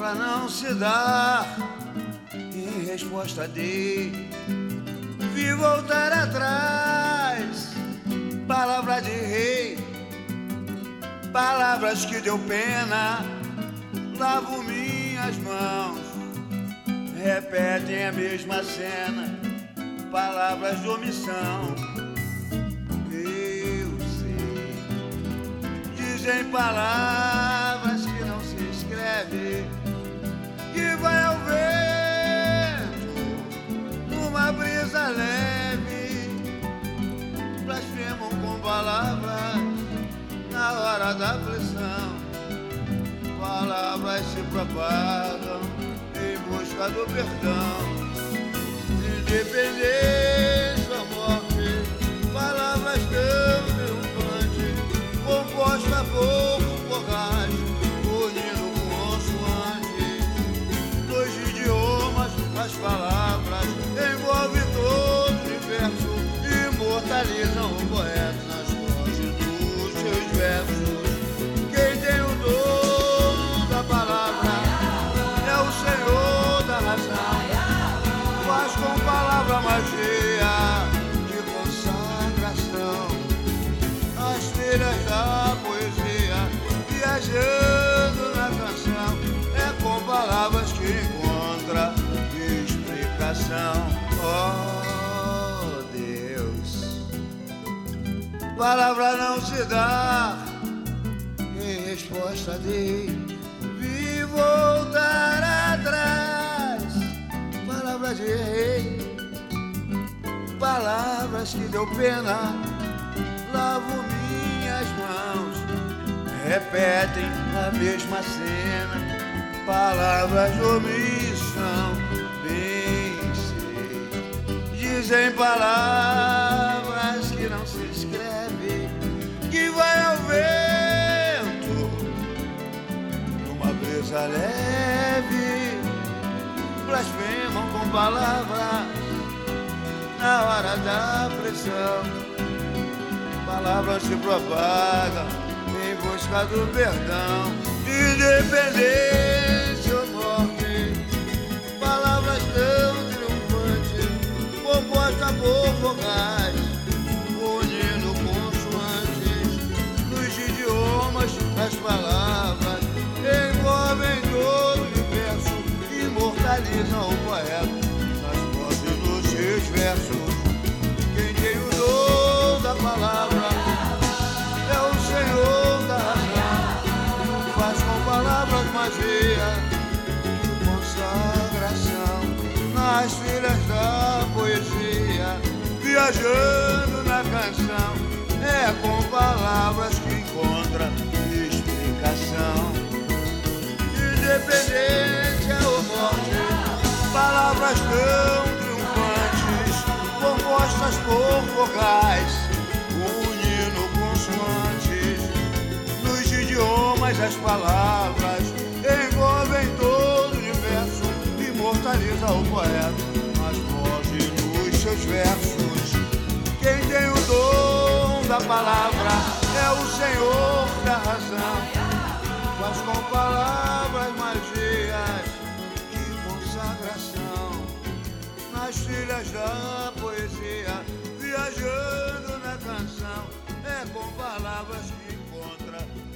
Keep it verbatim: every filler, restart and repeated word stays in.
palavra não se dá, em resposta dei, vi voltar atrás, palavra de rei, palavras que deu pena, lavo minhas mãos, repetem a mesma cena, palavras de omissão. Eu sei, dizem palavras que não se escreve, que vai ao vento, numa brisa leve, blasfemam com palavras na hora da aflição, palavras se propagam em busca do perdão, independência ou morte, palavras tão triunfantes, composta por vogais, unindo consoante, dois idiomas, as palavras envolvem todo o universo, imortalizam o poeta nas vozes dos seus versos. Quem tem o dom da palavra é o Senhor da razão, faz com palavra magia de consagração, as filhas da poesia, viajando na canção, é com palavras que encontra explicação. Oh Deus, palavra não se dá, em resposta dei, vi voltar atrás, palavras de rei, palavras que deu pena, lavo minhas mãos, repetem a mesma cena, palavras de omissão. Bem sei, dizem palavras que não se escreve, que vai ao vento, numa brisa leve, blasfemam com palavras na hora da pressão, palavras se propagam em busca do perdão, independência ou morte, palavras tão triunfantes, composta por vogais, unindo consoantes, nos idiomas as palavras envolvem todo o universo, imortalizam o poeta nas vozes dos seus versos. Quem tem o dom da palavra é o Senhor da razão, faz com palavras magia, consagração, nas filhas da poesia, viajando na canção, é com palavras que encontra explicação. Independência ou morte, palavras tão triunfantes, compostas por vogais, unindo consoantes, nos idiomas as palavras envolvem todo o universo, imortaliza o poeta nas vozes dos seus versos. Quem tem o dom da palavra é o Senhor da razão, faz com palavras magias de consagração, nas filhas da poesia, viajando na canção, é com palavras que encontra